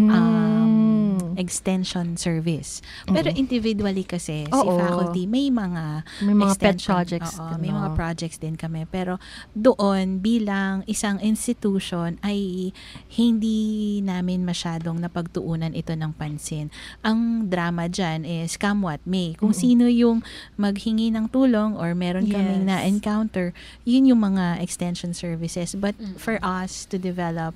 um, extension service. Pero Mm. individually kasi si Oo. faculty may mga May mga pet extension, projects oo, din, may no? mga projects din kami. Pero doon bilang isang institution ay hindi namin masyadong napagtuunan ito ng pansin. Ang drama dyan is come what may. Kung Mm-mm. sino yung maghingi ng tulong or meron kaming Yes. na-encounter, yun yung mga extension services. But for us to develop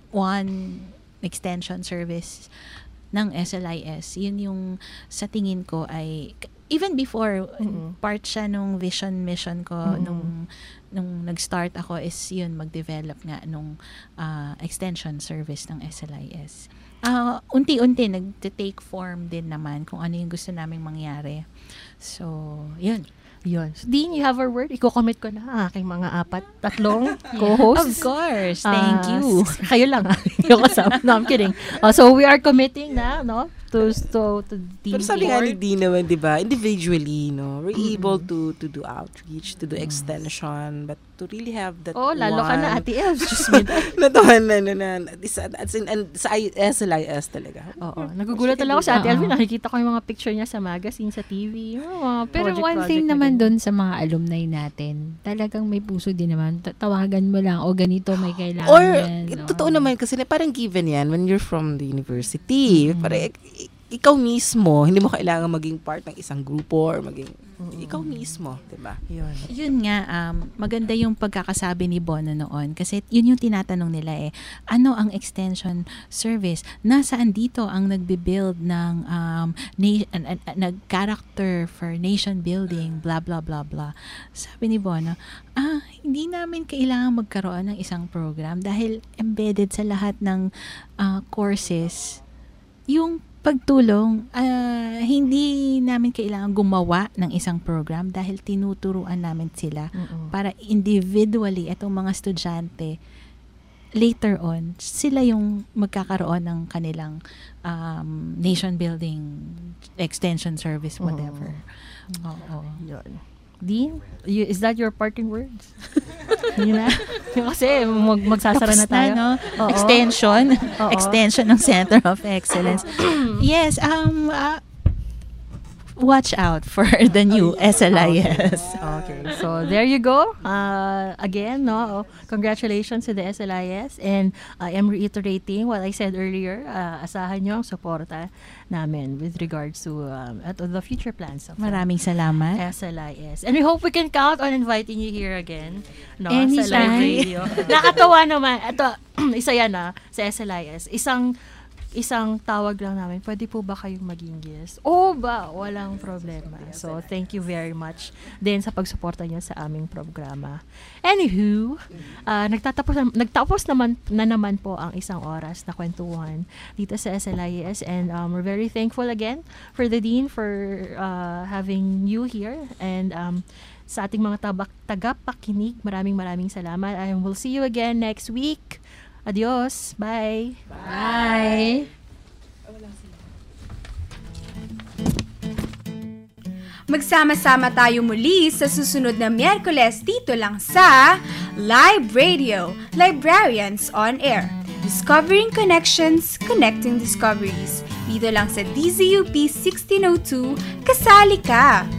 one extension service ng S L I S, yun yung sa tingin ko ay even before Mm-mm. part siya nung vision mission ko Mm-mm. nung nung nag-start ako is yun mag-develop nga nung ah, extension service ng S L I S. Ah, unti-unti nag-take form din naman kung ano yung gusto naming mangyari. So, yun. Yun. So, Dean, you have our word. Iko-commit ko na ang aking mga apat, tatlong co-hosts. Of course. Thank Ah, you. s- kayo lang. Yung kasama. No, I'm kidding. Uh, so, we are committing na, no? To, to, to the Pero sabi nga ni board. Dean naman, di ba, individually, no, we're able to to do outreach, to do extension, but to really have that Oh, lalo ka na, one- Ate Els. Just me. na to, na, na, na, isa- as in, and sa I- S L I S talaga. Oo. Nagugulat talaga ako sa Ate Elvin. Nakikita ko yung mga picture niya sa magazine, sa T V. Yung mga Pero project, one thing project na naman ganun. doon sa mga alumni natin, talagang may puso din naman. Ta- Tawagan mo lang, o ganito may kailangan Or, yan. eh, no? totoo naman, kasi na parang given yan when you're from the university. Parang, ik- ikaw mismo, hindi mo kailangan maging part ng isang grupo or maging, ikaw mismo, di ba? Yun. Yun nga, um, maganda yung pagkakasabi ni Bono noon kasi yun yung tinatanong nila eh, ano ang extension service? Nasaan dito ang nagbe-build ng um, na- uh, uh, nag-character for nation building, blah, blah, blah, blah. Sabi ni Bono, ah, hindi namin kailangan magkaroon ng isang program dahil embedded sa lahat ng uh, courses yung pagtulong uh, hindi namin kailangan gumawa ng isang program dahil tinuturuan namin sila Mm-mm. para individually itong mga estudyante later on sila yung magkakaroon ng kanilang um, nation building extension service whatever. Oo. Yun. Dean, you, is that your parting words? Yun na. Kasi mag, magsasara Tapos na tayo. no? Oo. Extension. Oo. Extension ng Center of Excellence. Yes, um, uh, watch out for the new S L I S. Okay. So, there you go. Uh, again, no, congratulations to the S L I S. And I am reiterating what I said earlier. Uh, asahan nyo ang suporta namin with regards to um, at the future plans of Maraming salamat. S L I S. And we hope we can count on inviting you here again. No, Anytime. sa live radio. Nakatawa naman. Ito, isa yan ah, sa S L I S. Isang isang tawag lang namin, pwede po ba kayong maging guest? O ba? Walang problema. So, thank you very much din sa pagsuporta niyo sa aming programa. Anywho, uh, nagtatapos, nagtapos naman na naman po ang isang oras na kwentuhan dito sa S L I S, and um, we're very thankful again for the Dean for uh, having you here, and um, sa ating mga tabak, tagapakinig, maraming maraming salamat, and we'll see you again next week. Adios. Bye. Bye. Magsama-sama tayo muli sa susunod na Miyerkules dito lang sa Live Radio, Librarians on Air. Discovering Connections, Connecting Discoveries. Dito lang sa D Z U P sixteen oh two, kasali ka!